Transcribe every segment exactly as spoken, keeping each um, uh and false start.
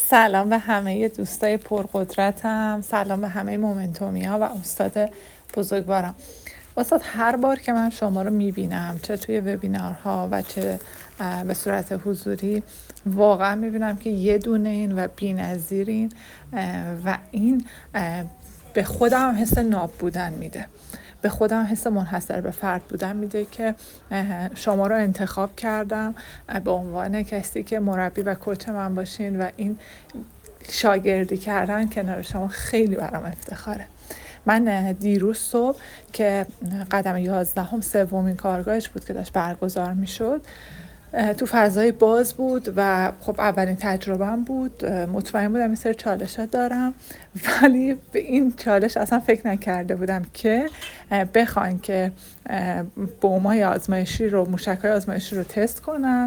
سلام به همه دوستای پرقدرتم، سلام به همه مومنتومی ها و استاد بزرگوارم. استاد، هر بار که من شما رو میبینم، چه توی وبینارها و چه به صورت حضوری، واقعا میبینم که یه دونه این و بی نظیرین و این به خودم حس ناب بودن میده، به خودم حس منحصر به فرد بودن میده که شما رو انتخاب کردم به عنوان کسی که مربی و کوچ من باشین و این شاگردی کردن کنار شما خیلی برام افتخاره. من دیروز صبح که قدم یازدهم سومین کارگاهش بود که داشت برگزار میشد، تو فضای باز بود و خب اولین تجربه‌ام بود. مطمئن بودم این سری چالشات دارم، ولی به این چالش اصلا فکر نکرده بودم که بخواین که بومای آزمایشی رو، موشک‌های آزمایشی رو تست کنن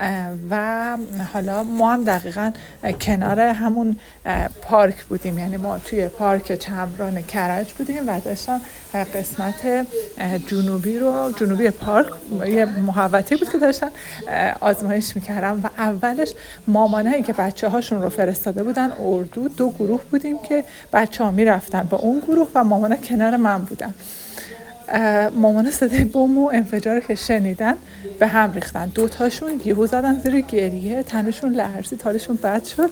و حالا ما هم دقیقاً کنار همون پارک بودیم، یعنی ما توی پارک چمران کرج بودیم و داشتم قسمت جنوبی رو، جنوبی پارک یه محوطه بود که داشتن آزمایش میکردم و اولش مامانایی که بچه هاشون رو فرستاده بودن اردو، دو گروه بودیم که بچه ها میرفتن با اون گروه و مامان کنار من بودن. مامان صدای بوم و انفجار که شنیدن به هم ریختن، دوتاشون یهو زدن زیر گریه، تنشون لرزید، حالشون بد شد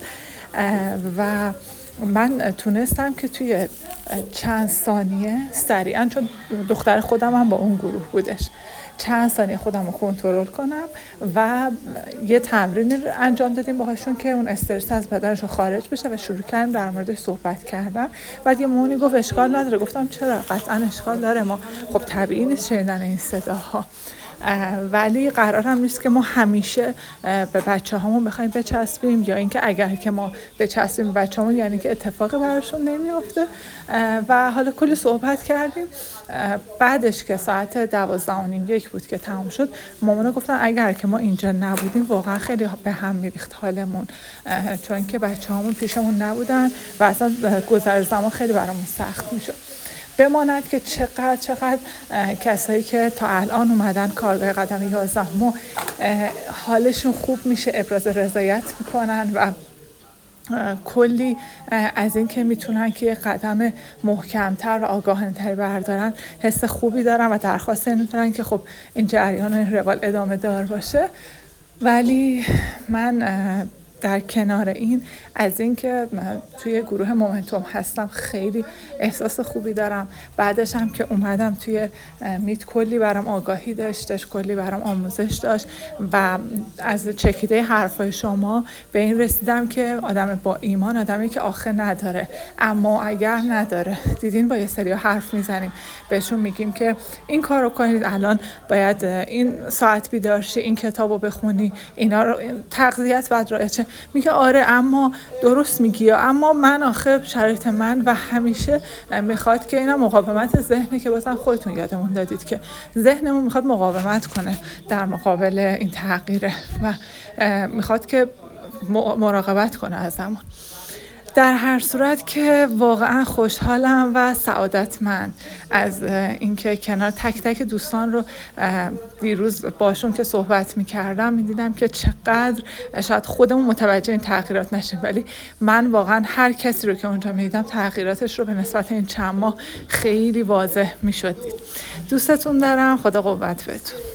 و من تونستم که توی چند ثانیه سریعا، چون دختر خودم هم با اون گروه بودش، چند ثانیه خودم رو کنترل کنم و یه تمرین رو انجام دادیم باهاشون که اون استرس از بدنشون خارج بشه و شروع کردیم در موردش صحبت کردن. بعد یه مامانی گفت اشکال نداره. گفتم چرا؟ قطعا اشکال داره، ما خب طبیعی نیست شنیدن این صداها، ولی قرارم نیست که ما همیشه به بچه هامون بخوایم بچسبیم، یا اینکه اگر که ما بچسبیم به بچه هامون یعنی که اتفاقی براشون نمیافته. و حالا کلی صحبت کردیم. بعدش که ساعت دوازده و نیم یک بود که تمام شد، مامانا گفتن اگر که ما اینجا نبودیم واقعا خیلی به هم میریخت حالمون، چون که بچه هامون پیشمون نبودن و اصلا گذر زمان خیلی برامون سخت میشد. بماند که چقدر چقدر کسایی که تا الان اومدن کارگاه قدم یازدهم حالشون خوب میشه، ابراز رضایت میکنن و کلی از این که میتونن که قدم محکمتر و آگاهانه‌تری بردارن حس خوبی دارن و درخواست این دارن که خب این جریان و این روال ادامه دار باشه. ولی من در کنار این، از این که توی گروه مومنتوم هستم خیلی احساس خوبی دارم. بعدش هم که اومدم توی میت کلی برام آگاهی داشتش، کلی برام آموزش داشت و از چکیده حرفای شما به این رسیدم که آدم با ایمان آدمی که آخه نداره، اما اگر نداره. دیدین با یه سری حرف میزنیم، بهشون میگیم که این کار رو کنید، الان باید این ساعت بیدار شی، این کتاب رو بخونی، اینا رو تغذیت باید رعایت. میگه آره اما درست میگی، اما من آخه شرایط من و همیشه میخواد که اینا مقاومت ذهنه که بازم خودتون یادمون دادید که ذهنمون میخواد مقاومت کنه در مقابل این تغییره و میخواد که مراقبت کنه ازمون. در هر صورت که واقعا خوشحالم و سعادتمند از اینکه کنار تک تک دوستان رو دیروز باشون که صحبت میکردم میدیدم که چقدر شاید خودمون متوجه این تغییرات نشیم، ولی من واقعا هر کسی رو که اونجا میدیدم تغییراتش رو به نسبت این چند ماه خیلی واضح میشد دید. دوستتون دارم. خدا قوت بهتون.